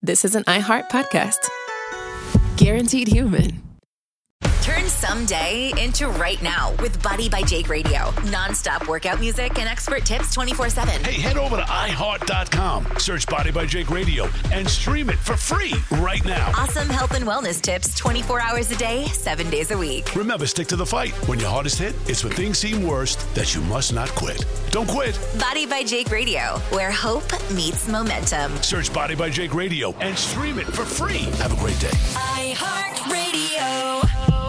this is an iHeart podcast. Guaranteed human. Turn someday into right now with Body by Jake Radio. Non-stop workout music and expert tips 24/7. Hey, head over to iHeart.com, search Body by Jake Radio, and stream it for free right now. Awesome health and wellness tips 24 hours a day, 7 days a week. Remember, stick to the fight. When your hardest hit, it's when things seem worst that you must not quit. Don't quit. Body by Jake Radio, where hope meets momentum. Search Body by Jake Radio and stream it for free. Have a great day. iHeart Radio.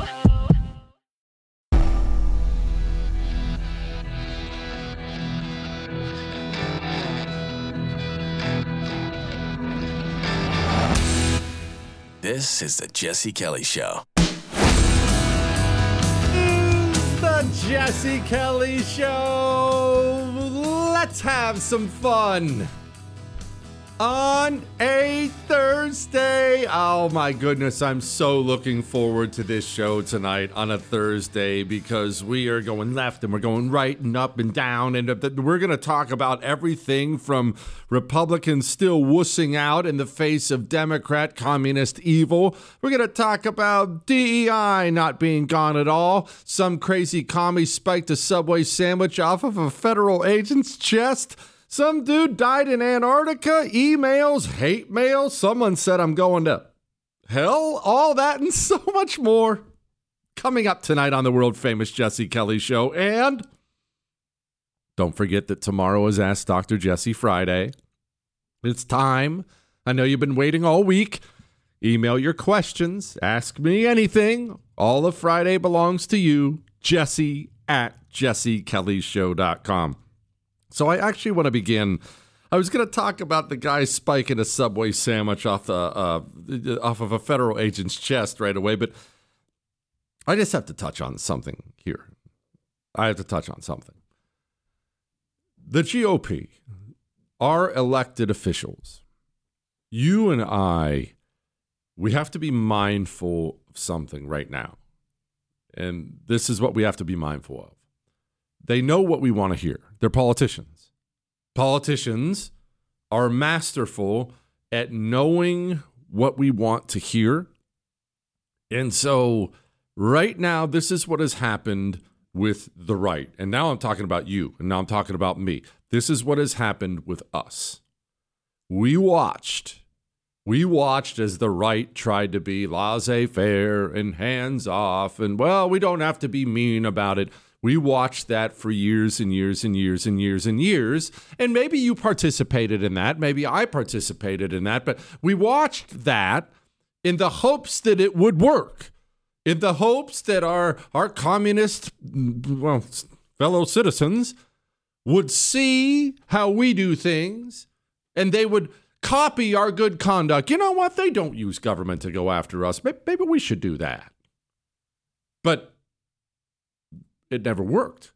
This is the Jesse Kelly Show. The Jesse Kelly Show. Let's have some fun. On a Thursday. Oh my goodness, I'm so looking forward to this show tonight on a Thursday because we are going left and we're going right and up and down, and we're going to talk about everything from Republicans still wussing out in the face of Democrat communist evil. We're going to talk about DEI not being gone at all. Some crazy commie spiked a Subway sandwich off of a federal agent's chest. Some dude died in Antarctica, emails, hate mail, someone said I'm going to hell, all that and so much more coming up tonight on the world famous Jesse Kelly Show. And don't forget that tomorrow is Ask Dr. Jesse Friday. It's time. I know you've been waiting all week. Email your questions. Ask me anything. All of Friday belongs to you. Jesse@jessekellyshow.com. So I actually want to begin. I was going to talk about the guy spiking a Subway sandwich off of a federal agent's chest right away, but I just have to touch on something here. I have to touch on something. The GOP, our elected officials, you and I, we have to be mindful of something right now. And this is what we have to be mindful of. They know what we want to hear. They're politicians. Politicians are masterful at knowing what we want to hear. And so right now, this is what has happened with the right. And now I'm talking about you, and now I'm talking about me. This is what has happened with us. We watched as the right tried to be laissez-faire and hands-off, and, well, we don't have to be mean about it. We watched that for years and years and years and years and years. And maybe you participated in that. Maybe I participated in that. But we watched that in the hopes that it would work, in the hopes that our communist, well, fellow citizens would see how we do things and they would copy our good conduct. You know what? They don't use government to go after us. Maybe we should do that. But it never worked.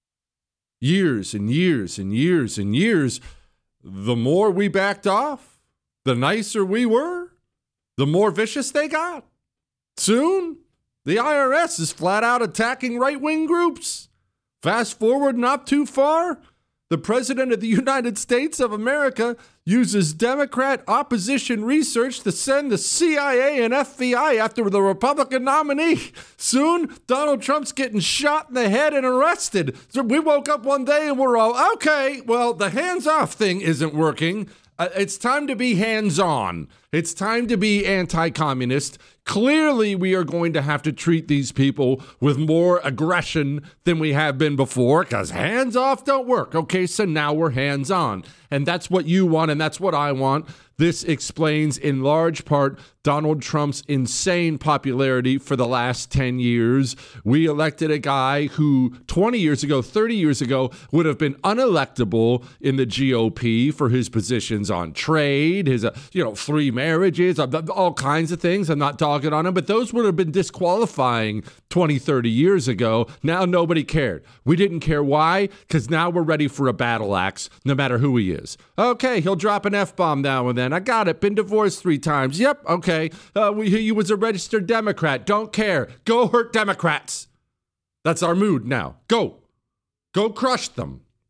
Years and years and years and years, the more we backed off, the nicer we were, the more vicious they got. Soon, the IRS is flat out attacking right-wing groups. Fast forward not too far, the President of the United States of America uses Democrat opposition research to send the CIA and FBI after the Republican nominee. Soon, Donald Trump's getting shot in the head and arrested. So we woke up one day and we're all, okay, well, the hands-off thing isn't working. It's time to be hands-on. It's time to be anti-communist. Clearly, we are going to have to treat these people with more aggression than we have been before because hands-off don't work. Okay, so now we're hands-on. And that's what you want, and that's what I want. This explains in large part Donald Trump's insane popularity for the last 10 years. We elected a guy who 20 years ago, 30 years ago, would have been unelectable in the GOP for his positions on trade, his 3 marriages, all kinds of things. I'm not dogging on him, but those would have been disqualifying 20, 30 years ago. Now nobody cared. We didn't care. Why? Because now we're ready for a battle axe, no matter who he is. Okay, he'll drop an F-bomb now and then. I got it. Been divorced 3 times. Yep, okay. He was a registered Democrat. Don't care. Go hurt Democrats. That's our mood now. Go crush them.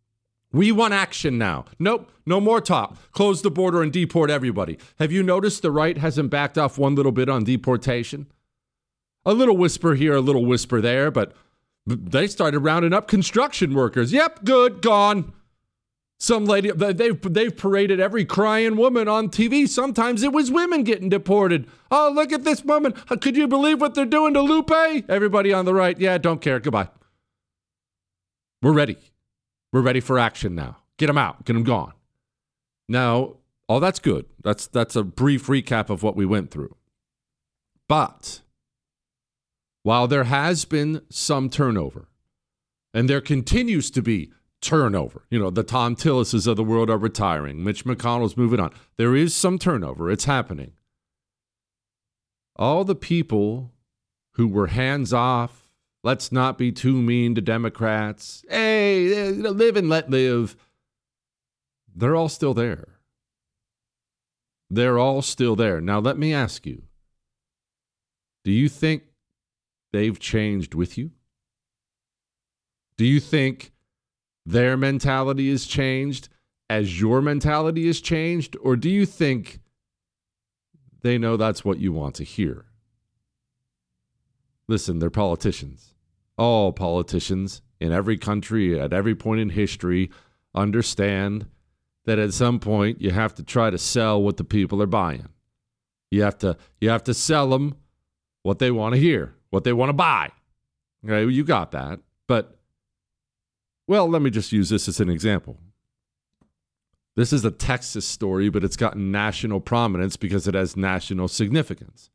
We want action now. Nope, no more talk. Close the border and deport everybody. Have you noticed the right hasn't backed off one little bit on deportation? A little whisper here, a little whisper there, but they started rounding up construction workers. Yep, good, gone. Some lady, they've paraded every crying woman on TV. Sometimes it was women getting deported. Oh, look at this woman. Could you believe what they're doing to Lupe? Everybody on the right, yeah, don't care. Goodbye. We're ready. We're ready for action now. Get them out. Get them gone. Now, all that's good. That's a brief recap of what we went through. But while there has been some turnover, and there continues to be turnover, the Tom Tillises of the world are retiring, Mitch McConnell's moving on, there is some turnover. It's happening. All the people who were hands off, let's not be too mean to Democrats, hey, live and let live, they're all still there. They're all still there. Now, let me ask you, do you think they've changed with you? Do you think their mentality has changed as your mentality has changed? Or do you think they know that's what you want to hear? Listen, they're politicians. All politicians in every country, at every point in history, understand that at some point you have to try to sell what the people are buying. You have to sell them what they want to hear, what they want to buy. Okay, you got that. But well, let me just use this as an example. This is a Texas story, but it's gotten national prominence because it has national significance.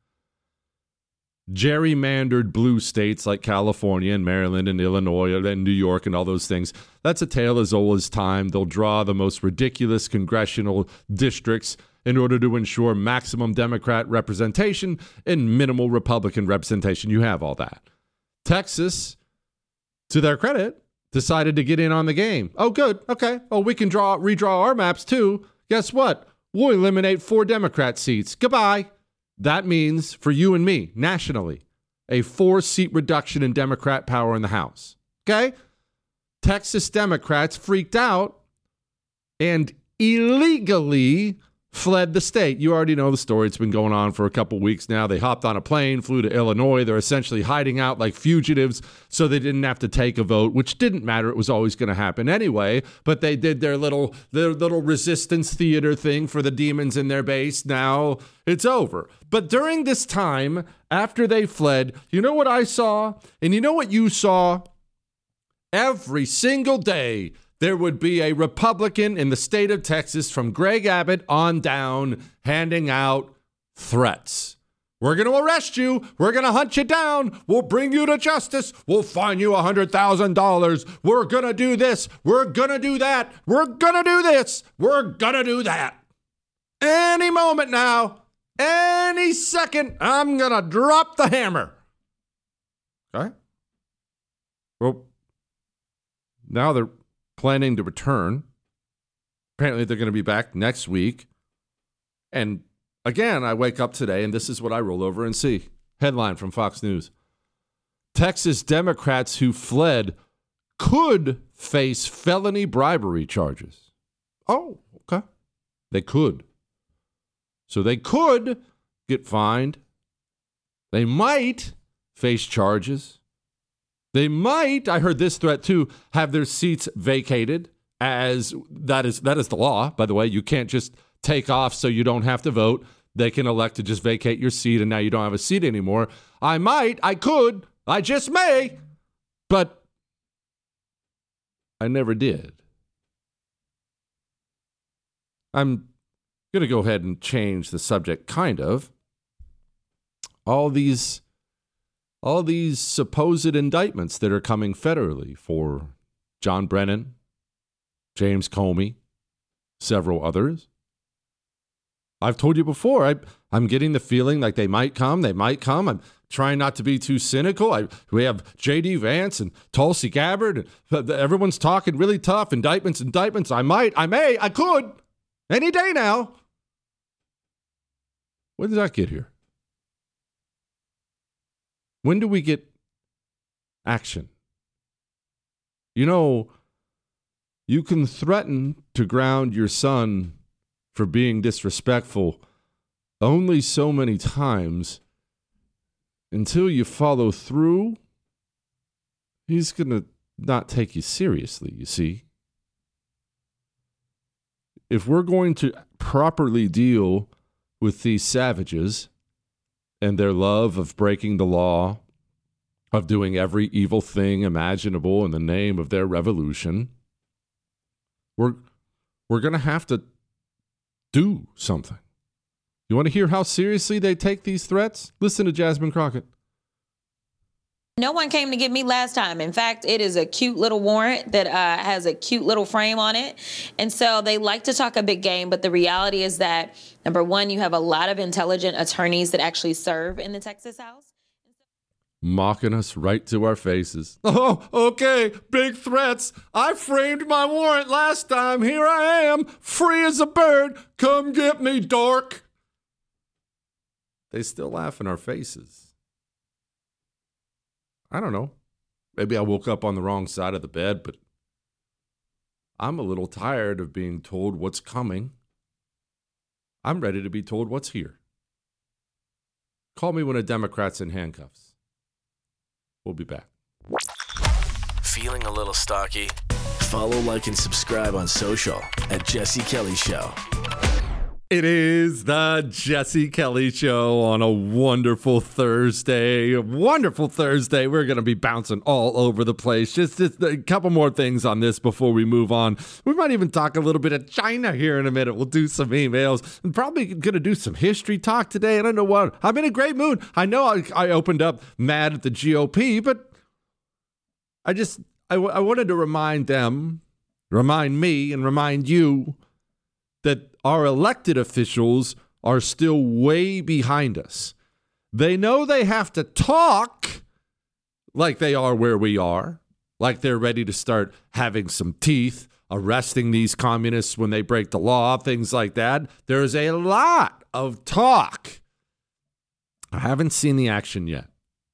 Gerrymandered blue states like California and Maryland and Illinois and New York and all those things, that's a tale as old as time. They'll draw the most ridiculous congressional districts in order to ensure maximum Democrat representation and minimal Republican representation. You have all that. Texas, to their credit, decided to get in on the game. Oh, good. Okay. Oh, we can redraw our maps too. Guess what? We'll eliminate 4 Democrat seats. Goodbye. That means, for you and me, nationally, a 4-seat reduction in Democrat power in the House. Okay? Texas Democrats freaked out and illegally fled the state. You already know the story. It's been going on for a couple weeks now. They hopped on a plane, flew to Illinois. They're essentially hiding out like fugitives so they didn't have to take a vote, which didn't matter. It was always going to happen anyway. But they did their little resistance theater thing for the demons in their base. Now it's over. But during this time, after they fled, you know what I saw? And you know what you saw? Every single day, there would be a Republican in the state of Texas from Greg Abbott on down handing out threats. We're going to arrest you. We're going to hunt you down. We'll bring you to justice. We'll fine you $100,000. We're going to do this. We're going to do that. We're going to do this. We're going to do that. Any moment now, any second, I'm going to drop the hammer. Okay? Well, now they're planning to return. Apparently, they're going to be back next week. And again, I wake up today, and this is what I roll over and see. Headline from Fox News. Texas Democrats who fled could face felony bribery charges. Oh, okay. They could. So they could get fined. They might face charges. They might, I heard this threat too, have their seats vacated, as that is the law, by the way. You can't just take off so you don't have to vote. They can elect to just vacate your seat and now you don't have a seat anymore. I could, I just may, but I never did. I'm going to go ahead and change the subject, kind of. All these supposed indictments that are coming federally for John Brennan, James Comey, several others. I've told you before, I'm getting the feeling like they might come. I'm trying not to be too cynical. We have J.D. Vance and Tulsi Gabbard. Everyone's talking really tough. Indictments. I could. Any day now. When did that get here? When do we get action? You know, You can threaten to ground your son for being disrespectful only so many times until you follow through. He's going to not take you seriously, you see. If we're going to properly deal with these savages and their love of breaking the law, of doing every evil thing imaginable in the name of their revolution, we're going to have to do something. You want to hear how seriously they take these threats? Listen to Jasmine Crockett. No one came to get me last time. In fact, it is a cute little warrant that has a cute little frame on it. And so they like to talk a big game, but the reality is that, number one, you have a lot of intelligent attorneys that actually serve in the Texas House. Mocking us right to our faces. Oh, okay, big threats. I framed my warrant last time. Here I am, free as a bird. Come get me, dork. They still laugh in our faces. I don't know. Maybe I woke up on the wrong side of the bed, but I'm a little tired of being told what's coming. I'm ready to be told what's here. Call me when a Democrat's in handcuffs. We'll be back. Feeling a little stocky? Follow, like, and subscribe on social at Jesse Kelly Show. It is the Jesse Kelly Show on a wonderful Thursday. Wonderful Thursday. We're going to be bouncing all over the place. Just a couple more things on this before we move on. We might even talk a little bit of China here in a minute. We'll do some emails. I'm probably going to do some history talk today. I don't know what. I'm in a great mood. I know I opened up mad at the GOP, but I wanted to remind me, and remind you that our elected officials are still way behind us. They know they have to talk like they are where we are, like they're ready to start having some teeth, arresting these communists when they break the law, things like that. There's a lot of talk. I haven't seen the action yet.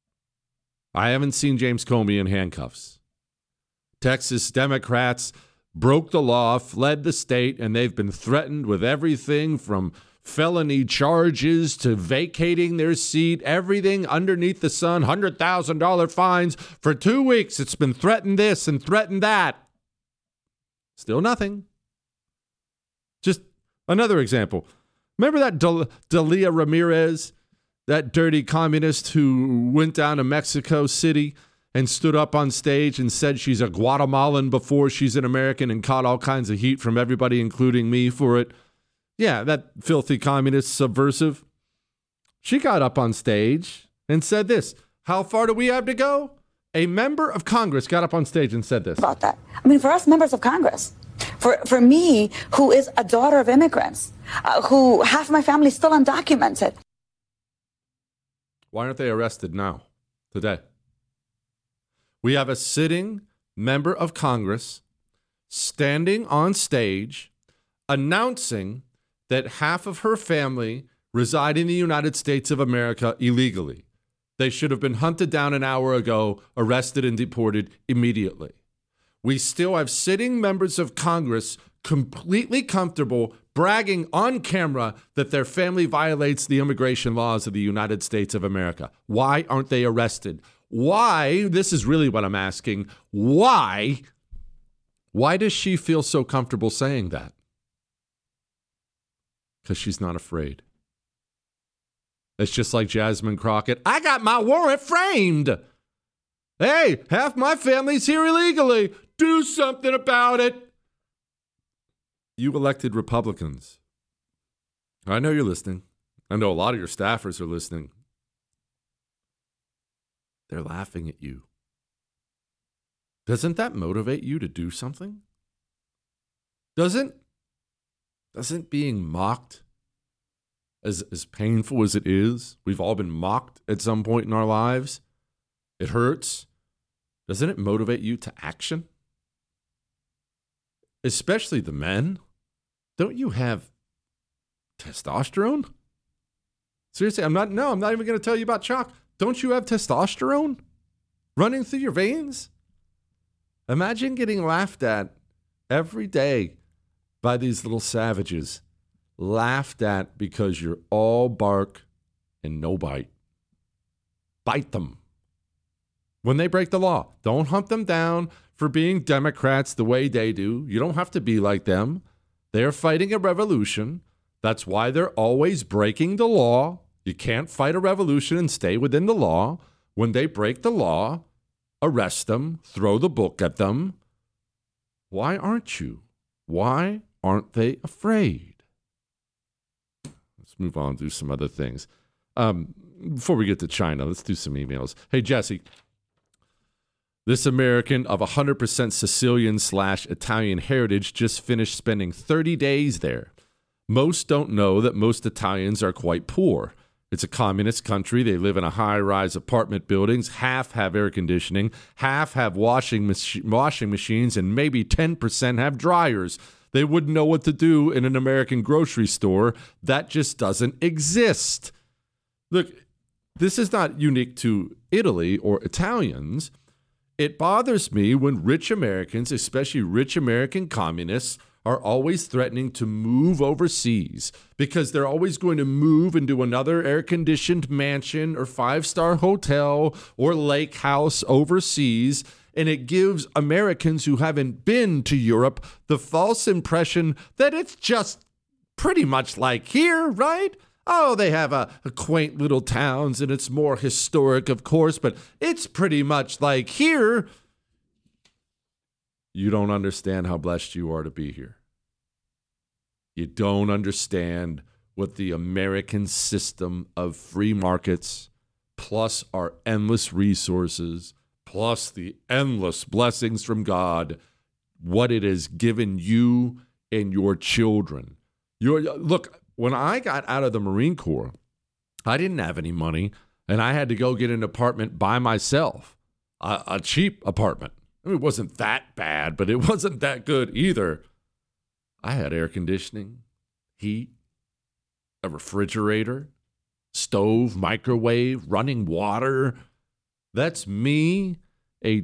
I haven't seen James Comey in handcuffs. Texas Democrats broke the law, fled the state, and they've been threatened with everything from felony charges to vacating their seat, everything underneath the sun, $100,000 fines. For 2 weeks, it's been threatened this and threatened that. Still nothing. Just another example. Remember that Dalia Ramirez, that dirty communist who went down to Mexico City and stood up on stage and said she's a Guatemalan before she's an American and caught all kinds of heat from everybody, including me, for it? Yeah, that filthy communist subversive. She got up on stage and said this. How far do we have to go? A member of Congress got up on stage and said this. About that. I mean, for us members of Congress, for me, who is a daughter of immigrants, who half my family is still undocumented. Why aren't they arrested now, today? We have a sitting member of Congress standing on stage announcing that half of her family reside in the United States of America illegally. They should have been hunted down an hour ago, arrested and deported immediately. We still have sitting members of Congress completely comfortable bragging on camera that their family violates the immigration laws of the United States of America. Why aren't they arrested? Why? This is really what I'm asking. Why? Why does she feel so comfortable saying that? Because she's not afraid. It's just like Jasmine Crockett. I got my warrant framed. Hey, half my family's here illegally. Do something about it. You elected Republicans. I know you're listening. I know a lot of your staffers are listening. They're laughing at you. Doesn't that motivate you to do something? Doesn't being mocked, as painful as it is, we've all been mocked at some point in our lives. It hurts. Doesn't it motivate you to action? Especially the men. Don't you have testosterone? Seriously, I'm not even going to tell you about chalk. Don't you have testosterone running through your veins? Imagine getting laughed at every day by these little savages, laughed at because you're all bark and no bite. Bite them. When they break the law, don't hunt them down for being Democrats the way they do. You don't have to be like them. They're fighting a revolution. That's why they're always breaking the law. You can't fight a revolution and stay within the law. When they break the law, arrest them, throw the book at them. Why aren't you? Why aren't they afraid? Let's move on and do some other things. Before we get to China, let's do some emails. Hey, Jesse. This American of 100% Sicilian/Italian heritage just finished spending 30 days there. Most don't know that most Italians are quite poor. It's a communist country. They live in a high-rise apartment buildings. Half have air conditioning. Half have washing machines, and maybe 10% have dryers. They wouldn't know what to do in an American grocery store. That just doesn't exist. Look, this is not unique to Italy or Italians. It bothers me when rich Americans, especially rich American communists, are always threatening to move overseas because they're always going to move into another air-conditioned mansion or five-star hotel or lake house overseas, and it gives Americans who haven't been to Europe the false impression that it's just pretty much like here, right? Oh, they have a quaint little towns, and it's more historic, of course, but it's pretty much like here. You don't understand how blessed you are to be here. You don't understand what the American system of free markets, plus our endless resources, plus the endless blessings from God, what it has given you and your children. Look, when I got out of the Marine Corps, I didn't have any money, and I had to go get an apartment by myself, a cheap apartment. I mean, it wasn't that bad, but it wasn't that good either. I had air conditioning, heat, a refrigerator, stove, microwave, running water. That's me, a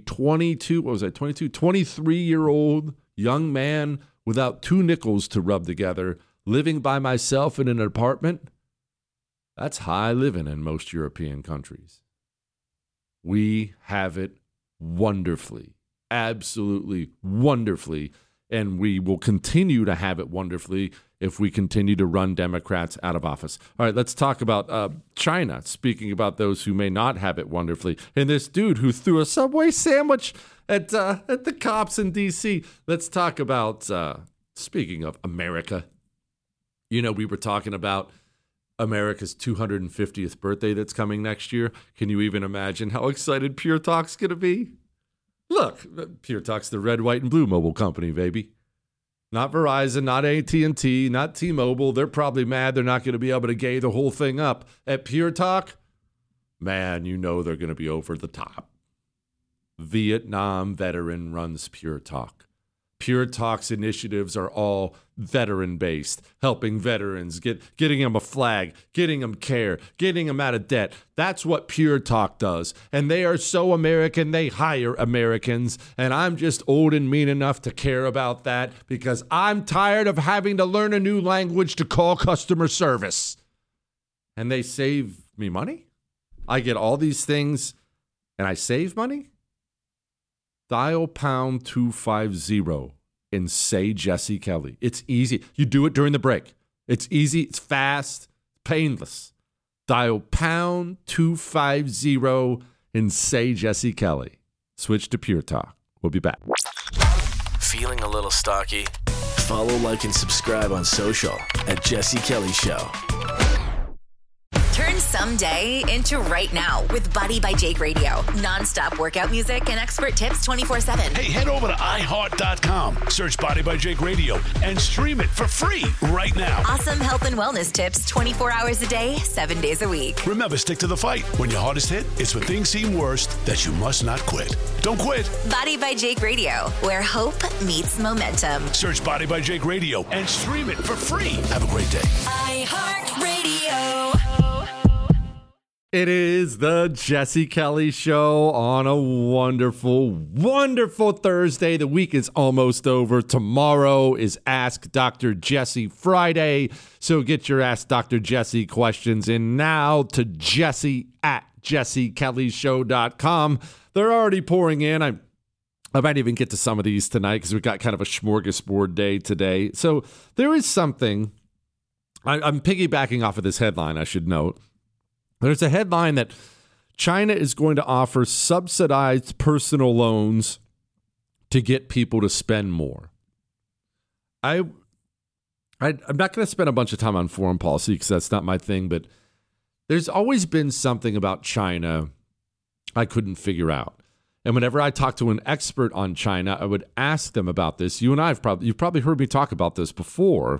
23-year-old young man without two nickels to rub together, living by myself in an apartment. That's high living in most European countries. We have it wonderfully, absolutely wonderfully, and we will continue to have it wonderfully if we continue to run Democrats out of office. All right, let's talk about China, speaking about those who may not have it wonderfully. And this dude who threw a Subway sandwich at the cops in D.C. Let's talk about, speaking of America, you know, we were talking about America's 250th birthday that's coming next year. Can you even imagine how excited Pure Talk's going to be? Look, Pure Talk's the red, white, and blue mobile company, baby. Not Verizon, not AT&T, not T-Mobile. They're probably mad they're not going to be able to gay the whole thing up. At Pure Talk, man, you know they're going to be over the top. Vietnam veteran runs Pure Talk. Pure Talk's initiatives are all veteran-based, helping veterans, getting them a flag, getting them care, getting them out of debt. That's what Pure Talk does. And they are so American, they hire Americans. And I'm just old and mean enough to care about that because I'm tired of having to learn a new language to call customer service. And they save me money. I get all these things and I save money. Dial pound 250 and say Jesse Kelly. It's easy. You do it during the break. It's easy. It's fast. Painless. Dial pound 250 and say Jesse Kelly. Switch to Pure Talk. We'll be back. Feeling a little stocky? Follow, like, and subscribe on social at Jesse Kelly Show. Turn someday into right now with Body by Jake Radio. Non-stop workout music and expert tips 24/7. Hey, head over to iHeart.com, search Body by Jake Radio, and stream it for free right now. Awesome health and wellness tips 24 hours a day, 7 days a week. Remember, stick to the fight. When your heart is hit, it's when things seem worst that you must not quit. Don't quit. Body by Jake Radio, where hope meets momentum. Search Body by Jake Radio and stream it for free. Have a great day. iHeart Radio. It is the Jesse Kelly Show on a wonderful, wonderful Thursday. The week is almost over. Tomorrow is Ask Dr. Jesse Friday. So get your Ask Dr. Jesse questions in now to Jesse at jessekellyshow.com. They're already pouring in. I might even get to some of these tonight because we've got kind of a smorgasbord day today. So there is something. I'm piggybacking off of this headline, I should note. There's a headline that China is going to offer subsidized personal loans to get people to spend more. I'm not going to spend a bunch of time on foreign policy because that's not my thing, but there's always been something about China I couldn't figure out. And whenever I talk to an expert on China, I would ask them about this. You and I you've probably heard me talk about this before.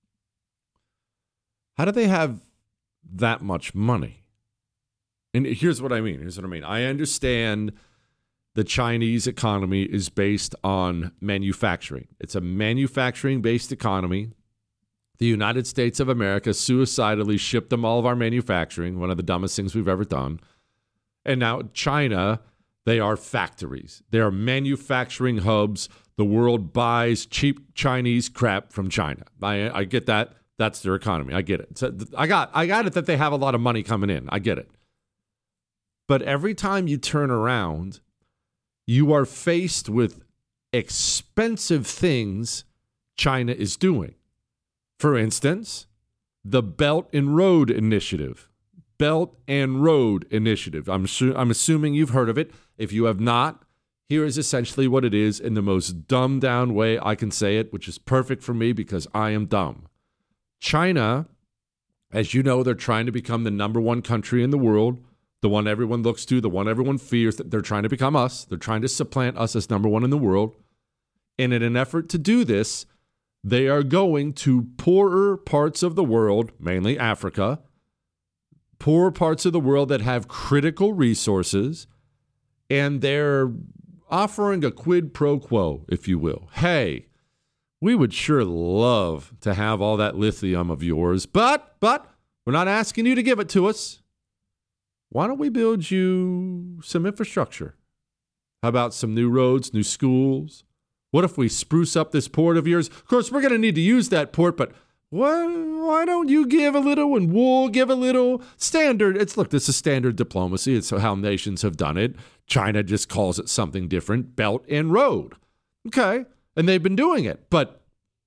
How do they have that much money? And here's what I mean. I understand the Chinese economy is based on manufacturing. It's a manufacturing-based economy. The United States of America suicidally shipped them all of our manufacturing, one of the dumbest things we've ever done. And now China, they are factories. They are manufacturing hubs. The world buys cheap Chinese crap from China. I get that. That's their economy. I get it. So I got it that they have a lot of money coming in. I get it. But every time you turn around, you are faced with expensive things China is doing. For instance, the Belt and Road Initiative. Belt and Road Initiative. I'm assuming you've heard of it. If you have not, here is essentially what it is in the most dumbed down way I can say it, which is perfect for me because I am dumb. China, as you know, they're trying to become the number one country in the world, the one everyone looks to, the one everyone fears. That they're trying to become us. They're trying to supplant us as number one in the world. And in an effort to do this, they are going to poorer parts of the world, mainly Africa, poorer parts of the world that have critical resources, and they're offering a quid pro quo, if you will. Hey, we would sure love to have all that lithium of yours, but we're not asking you to give it to us. Why don't we build you some infrastructure? How about some new roads, new schools? What if we spruce up this port of yours? Of course, we're going to need to use that port, but why don't you give a little and we'll give a little? Standard. This is standard diplomacy. It's how nations have done it. China just calls it something different, Belt and Road. Okay. And they've been doing it, but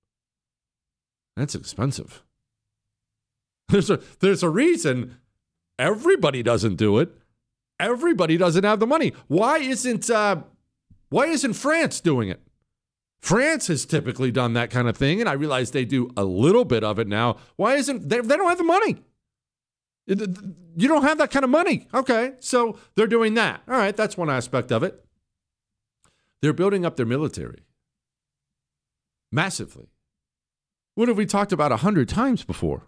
that's expensive. There's a reason everybody doesn't do it. Everybody doesn't have the money. Why isn't France doing it? France has typically done that kind of thing, and I realize they do a little bit of it now. Why isn't they don't have the money? You don't have that kind of money. Okay, so they're doing that. All right, that's one aspect of it. They're building up their military massively. What have we talked about 100 times before?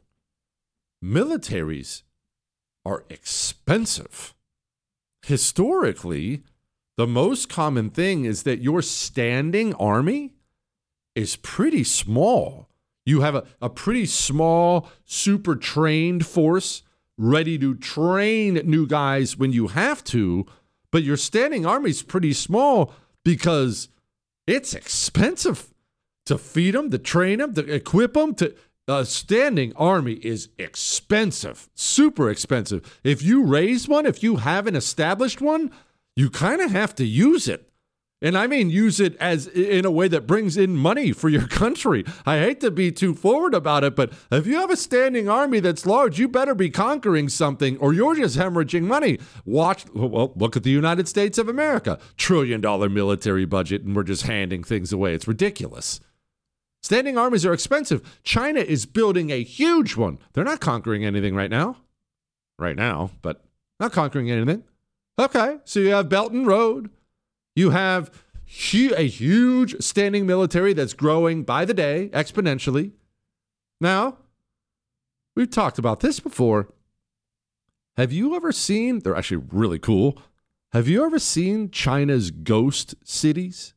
Militaries are expensive. Historically, the most common thing is that your standing army is pretty small. You have a pretty small, super trained force ready to train new guys when you have to, but your standing army is pretty small because it's expensive to feed them, to train them, to equip them. A standing army is expensive, super expensive. If you raise one, if you have an established one, you kind of have to use it. And I mean use it as in a way that brings in money for your country. I hate to be too forward about it, but if you have a standing army that's large, you better be conquering something or you're just hemorrhaging money. Look at the United States of America. $1 trillion military budget, and we're just handing things away. It's ridiculous. Standing armies are expensive. China is building a huge one. They're not conquering anything right now, but not conquering anything. Okay, so you have Belt and Road. You have a huge standing military that's growing by the day, exponentially. Now, we've talked about this before. Have you ever seen, they're actually really cool, have you ever seen China's ghost cities?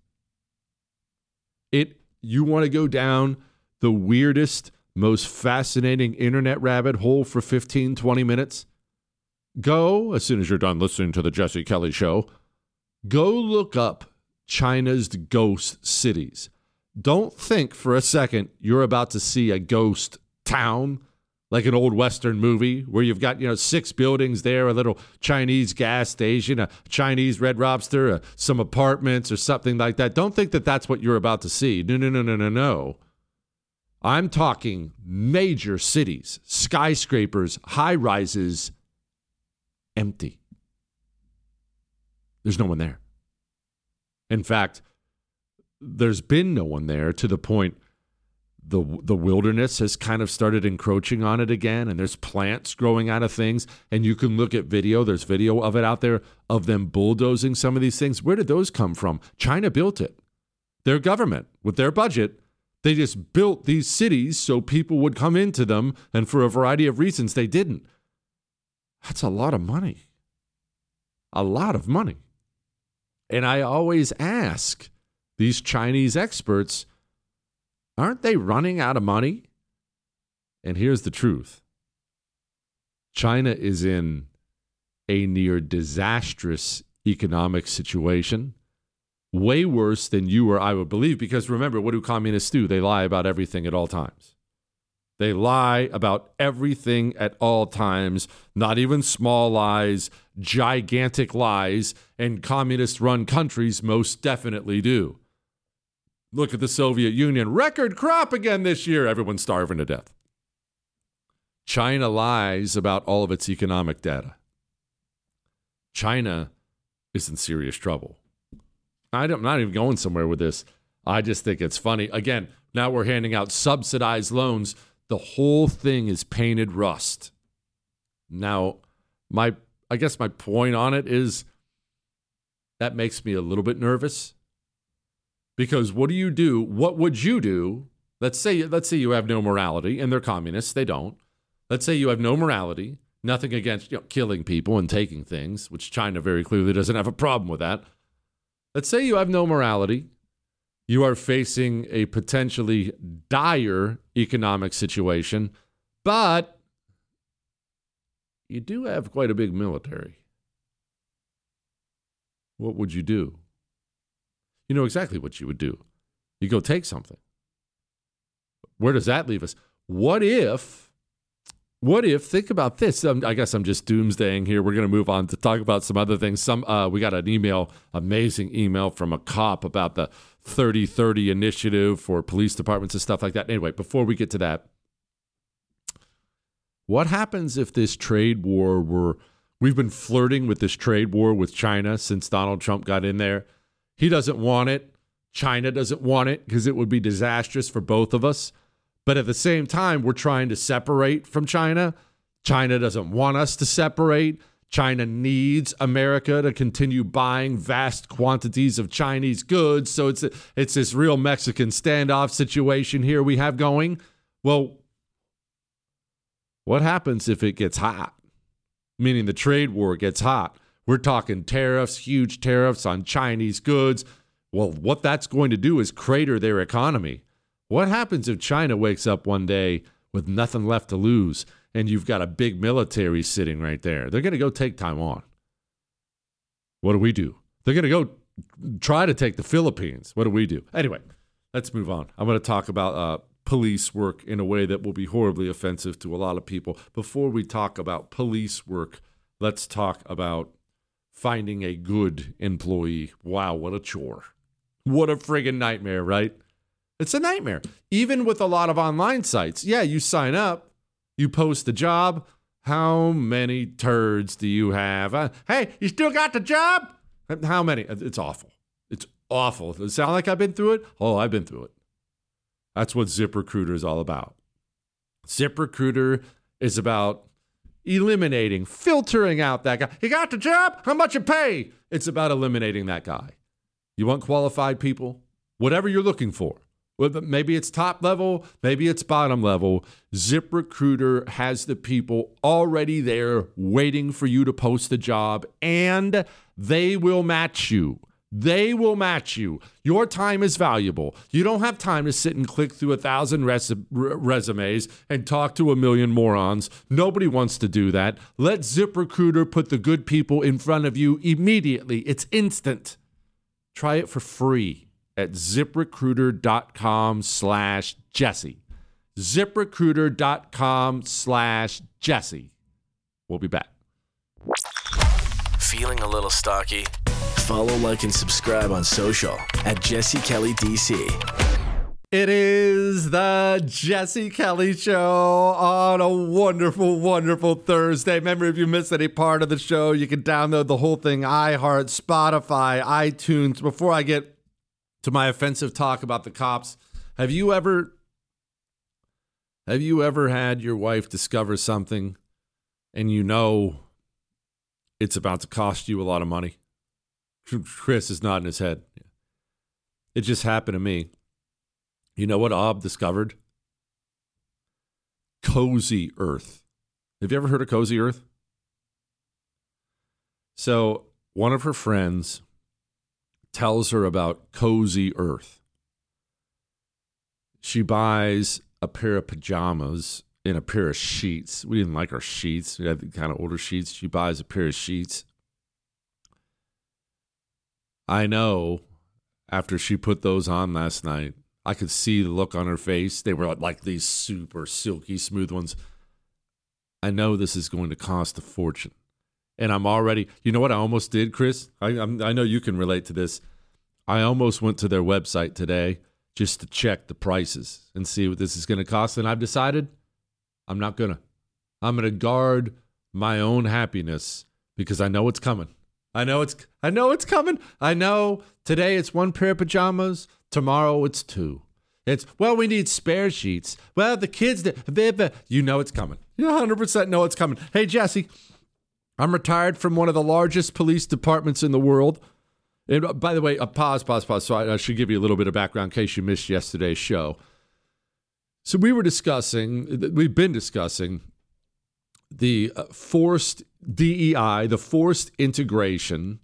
You want to go down the weirdest, most fascinating internet rabbit hole for 15, 20 minutes? go, as soon as you're done listening to the Jesse Kelly Show, go look up China's ghost cities. Don't think for a second you're about to see a ghost town like an old Western movie where you've got, 6 buildings there, a little Chinese gas station, a Chinese Red Lobster, some apartments or something like that. Don't think that that's what you're about to see. No. I'm talking major cities, skyscrapers, high rises, empty. There's no one there. In fact, there's been no one there to the point the wilderness has kind of started encroaching on it again, and there's plants growing out of things, and you can look at video. There's video of it out there of them bulldozing some of these things. Where did those come from? China built it. Their government, with their budget, they just built these cities so people would come into them, and for a variety of reasons, they didn't. That's a lot of money. A lot of money. And I always ask these Chinese experts, aren't they running out of money? And here's the truth. China is in a near disastrous economic situation, way worse than you or I would believe, because remember, what do communists do? They lie about everything at all times. They lie about everything at all times, not even small lies, gigantic lies, and communist-run countries most definitely do. Look at the Soviet Union. Record crop again this year. Everyone's starving to death. China lies about all of its economic data. China is in serious trouble. I'm not even going somewhere with this. I just think it's funny. Again, now we're handing out subsidized loans. The whole thing is painted rust. Now, I guess my point on it is that makes me a little bit nervous. Because what do you do? What would you do? Let's say you have no morality, and they're communists. They don't. Let's say you have no morality, nothing against killing people and taking things, which China very clearly doesn't have a problem with that. Let's say you have no morality. You are facing a potentially dire economic situation, but you do have quite a big military. What would you do? You know exactly what you would do. You go take something. Where does that leave us? What if, think about this. I guess I'm just doomsdaying here. We're going to move on to talk about some other things. We got an amazing email from a cop about the 30/30 initiative for police departments and stuff like that. Anyway, before we get to that, what happens if this trade war we've been flirting with this trade war with China since Donald Trump got in there. He doesn't want it. China doesn't want it because it would be disastrous for both of us. But at the same time, we're trying to separate from China. China doesn't want us to separate. China needs America to continue buying vast quantities of Chinese goods. So it's this real Mexican standoff situation here we have going. Well, what happens if it gets hot? Meaning the trade war gets hot. We're talking tariffs, huge tariffs on Chinese goods. Well, what that's going to do is crater their economy. What happens if China wakes up one day with nothing left to lose and you've got a big military sitting right there? They're going to go take Taiwan. What do? They're going to go try to take the Philippines. What do? Anyway, let's move on. I'm going to talk about police work in a way that will be horribly offensive to a lot of people. Before we talk about police work, let's talk about finding a good employee. Wow, what a chore. What a friggin' nightmare, right? It's a nightmare. Even with a lot of online sites. Yeah, you sign up, you post a job. How many turds do you have? Hey, you still got the job? How many? It's awful. It's awful. Does it sound like I've been through it? Oh, I've been through it. That's what ZipRecruiter is all about. ZipRecruiter is about eliminating, filtering out that guy. You got the job? How much you pay? It's about eliminating that guy. You want qualified people? Whatever you're looking for. Maybe it's top level, maybe it's bottom level. ZipRecruiter has the people already there waiting for you to post the job, and they will match you They will match you. Your time is valuable. You don't have time to sit and click through 1,000 resumes and talk to a million morons. Nobody wants to do that. Let ZipRecruiter put the good people in front of you immediately. It's instant. Try it for free at ZipRecruiter.com/Jesse. ZipRecruiter.com/Jesse. We'll be back. Feeling a little stocky? Follow, like, and subscribe on social at Jesse Kelly DC. It is the Jesse Kelly Show on a wonderful, wonderful Thursday. Remember, if you missed any part of the show, you can download the whole thing, iHeart, Spotify, iTunes. Before I get to my offensive talk about the cops, have you ever had your wife discover something and you know it's about to cost you a lot of money? Chris is nodding his head. It just happened to me. You know what Ob discovered? Cozy Earth. Have you ever heard of Cozy Earth? So one of her friends tells her about Cozy Earth. She buys a pair of pajamas and a pair of sheets. We didn't like our sheets. We had the kind of older sheets. She buys a pair of sheets. I know after she put those on last night, I could see the look on her face. They were like these super silky, smooth ones. I know this is going to cost a fortune. And I'm already, you know what I almost did, Chris? I know you can relate to this. I almost went to their website today just to check the prices and see what this is going to cost. And I've decided I'm not going to. I'm going to guard my own happiness because I know it's coming. I know it's coming. I know today it's one pair of pajamas. Tomorrow it's two. Well, we need spare sheets. Well, the kids, you know it's coming. You 100% know it's coming. Hey, Jesse, I'm retired from one of the largest police departments in the world. And by the way, pause. So I should give you a little bit of background in case you missed yesterday's show. So we've been discussing the forced DEI, the forced integration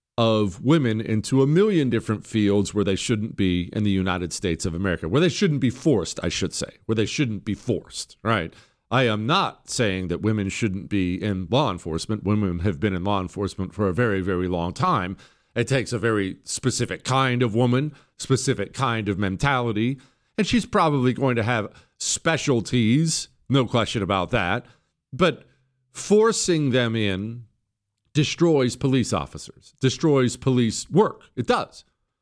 of women into a million different fields where they shouldn't be in the United States of America, where they shouldn't be forced, I should say, where they shouldn't be forced, right? I am not saying that women shouldn't be in law enforcement. Women have been in law enforcement for a very, very long time. It takes a very specific kind of woman, specific kind of mentality, and she's probably going to have specialties, no question about that. But forcing them in destroys police officers, destroys police work. It does.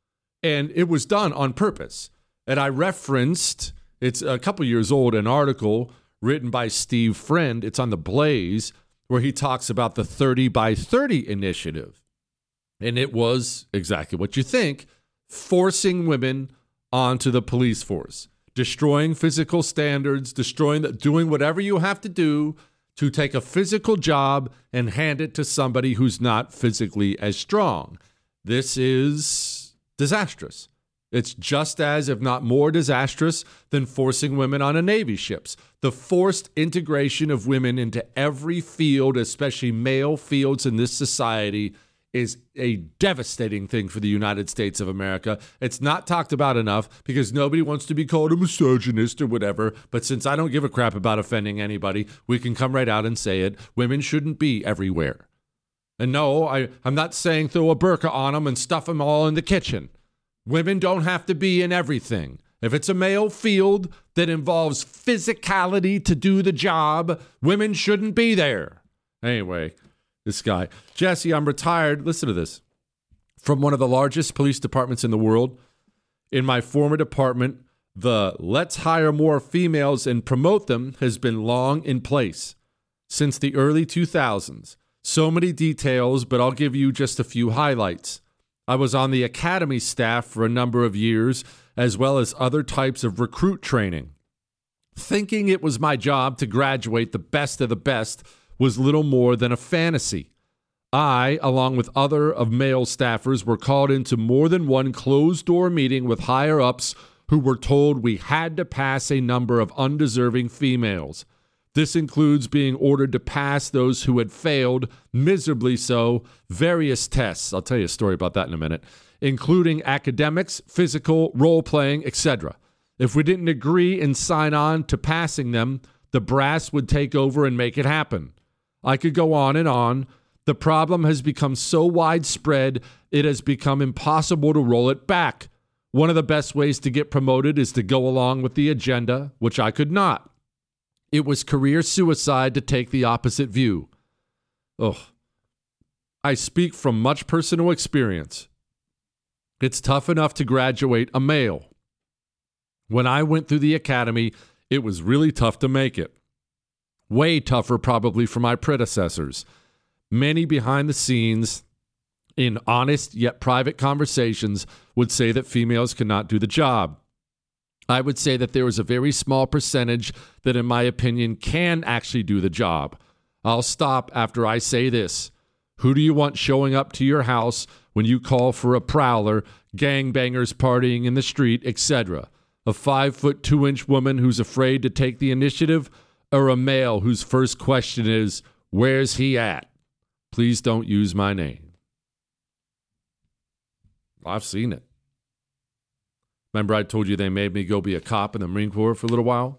And it was done on purpose. And I referenced, it's a couple years old, an article written by Steve Friend. It's on The Blaze, where he talks about the 30 by 30 initiative. And it was exactly what you think, forcing women onto the police force, destroying physical standards, doing whatever you have to do to take a physical job and hand it to somebody who's not physically as strong. This is disastrous. It's just as, if not more disastrous than forcing women onto Navy ships. The forced integration of women into every field, especially male fields in this society, is a devastating thing for the United States of America. It's not talked about enough because nobody wants to be called a misogynist or whatever. But since I don't give a crap about offending anybody, we can come right out and say it. Women shouldn't be everywhere. And no, I'm not saying throw a burqa on them and stuff them all in the kitchen. Women don't have to be in everything. If it's a male field that involves physicality to do the job, women shouldn't be there. Anyway, this guy. Jesse, I'm retired. Listen to this. From one of the largest police departments in the world. In my former department, the let's hire more females and promote them has been long in place since the early 2000s. So many details, but I'll give you just a few highlights. I was on the academy staff for a number of years, as well as other types of recruit training. Thinking it was my job to graduate the best of the best was little more than a fantasy. I, along with other of male staffers, were called into more than one closed-door meeting with higher-ups who were told we had to pass a number of undeserving females. This includes being ordered to pass those who had failed, miserably so, various tests. I'll tell you a story about that in a minute, including academics, physical, role-playing, etc. If we didn't agree and sign on to passing them, the brass would take over and make it happen. I could go on and on. The problem has become so widespread, it has become impossible to roll it back. One of the best ways to get promoted is to go along with the agenda, which I could not. It was career suicide to take the opposite view. I speak from much personal experience. It's tough enough to graduate a male. When I went through the academy, it was really tough to make it. Way tougher probably for my predecessors. Many behind the scenes, in honest yet private conversations, would say that females cannot do the job. I would say that there is a very small percentage that, in my opinion, can actually do the job. I'll stop after I say this. Who do you want showing up to your house when you call for a prowler, gangbangers partying in the street, etc.? A 5'2" woman who's afraid to take the initiative, or a male whose first question is, "Where's he at? Please don't use my name." I've seen it. Remember I told you they made me go be a cop in the Marine Corps for a little while?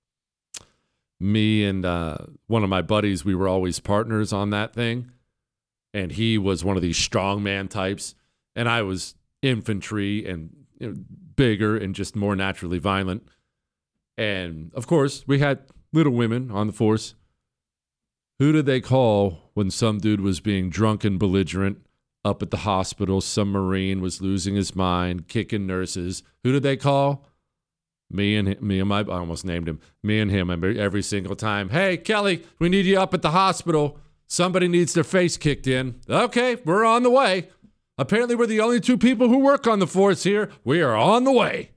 Me and one of my buddies, we were always partners on that thing. And he was one of these strongman types. And I was infantry and bigger and just more naturally violent. And, of course, we had little women on the force. Who did they call when some dude was being drunk and belligerent up at the hospital? Some Marine was losing his mind, kicking nurses. Who did they call? Me and I almost named him. Me and him every single time. "Hey, Kelly, we need you up at the hospital. Somebody needs their face kicked in." "Okay, we're on the way. Apparently we're the only two people who work on the force here. We are on the way."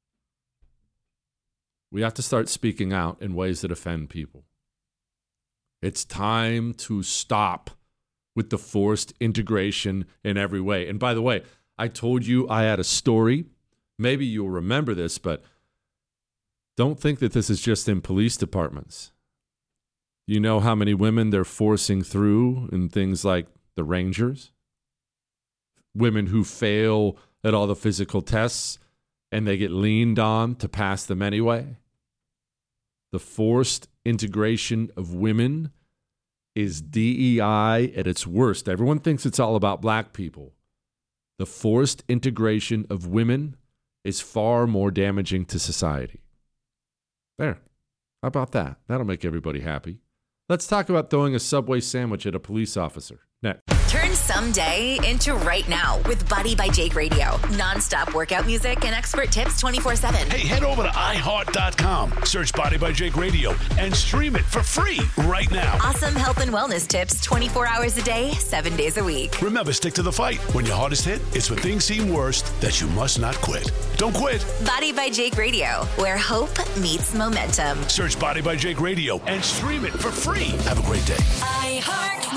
We have to start speaking out in ways that offend people. It's time to stop with the forced integration in every way. And by the way, I told you I had a story. Maybe you'll remember this, but don't think that this is just in police departments. You know how many women they're forcing through in things like the Rangers? Women who fail at all the physical tests and they get leaned on to pass them anyway. The forced integration of women is DEI at its worst. Everyone thinks it's all about black people. The forced integration of women is far more damaging to society. There. How about that? That'll make everybody happy. Let's talk about throwing a Subway sandwich at a police officer. Next. Turn someday into right now with Body by Jake Radio. Non-stop workout music and expert tips 24/7. Hey, head over to iHeart.com, search Body by Jake Radio, and stream it for free right now. Awesome health and wellness tips 24 hours a day, 7 days a week. Remember, stick to the fight. When your heart is hit, it's when things seem worst that you must not quit. Don't quit. Body by Jake Radio, where hope meets momentum. Search Body by Jake Radio and stream it for free. Have a great day. iHeart.